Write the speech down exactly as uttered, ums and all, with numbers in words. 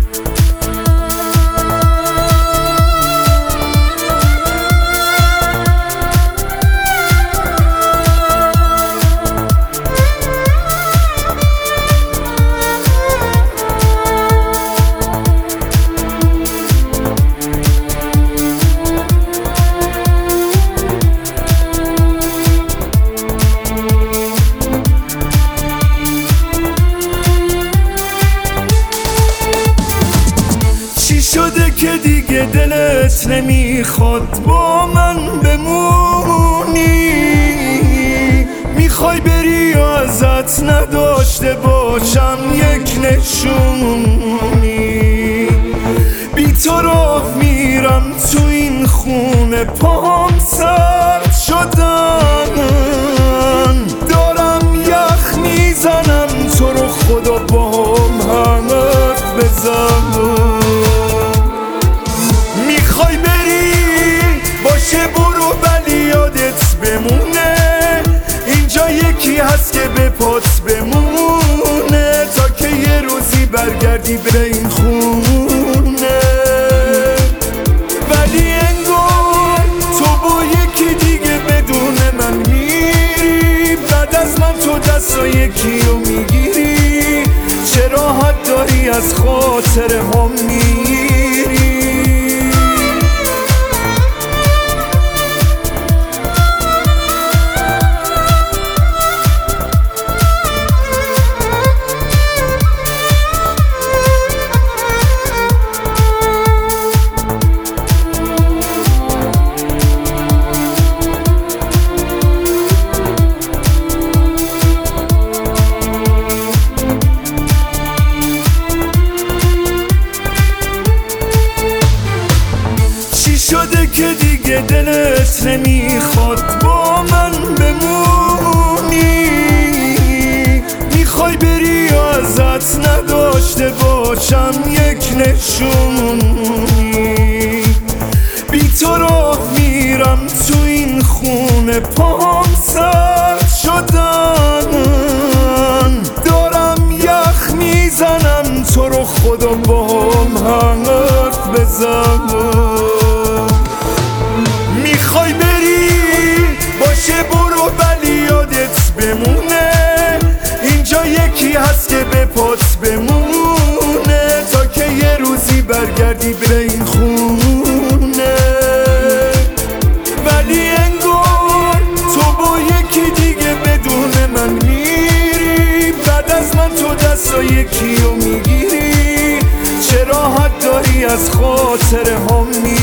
شده که دیگه دلت نمیخواد با من بمونی؟ میخوای بری یا ازت نداشته باشم یک نشونی؟ بی تو راه میرم تو این خونه، پاهم سرد شدن، دارم یخ میزنم، تو رو خدا باهم هم حرف بزن. میخوای بری باشه برو، ولی یادت بمونه اینجا یکی هست که به پات بمونه، تا که یه روزی برگردی به این خونه. ولی انگار تو با یکی دیگه بدون من میری، بعد از من تو دست و یکی رو میگیری، چه راحت داری از خاطر هم میری. شده که دیگه دلت نمیخواد با من بمونی؟ میخوای بری یا ازت نداشته باشم یک نشونی؟ بی تو راه میرم تو این خونه، پاهم سرد شدن، دارم یخ میزنم، تو رو خدا باهم هم حرف بزن. میخوای بری باشه برو، ولی یادت بمونه اینجا یکی هست که به پات بمونه، تا که یه روزی برگردی به این خونه. ولی انگار تو با یکی دیگه بدون من میری، بعد از من تو دست و یکی رو میگیری، چه راحت داری از خاطر هم میری.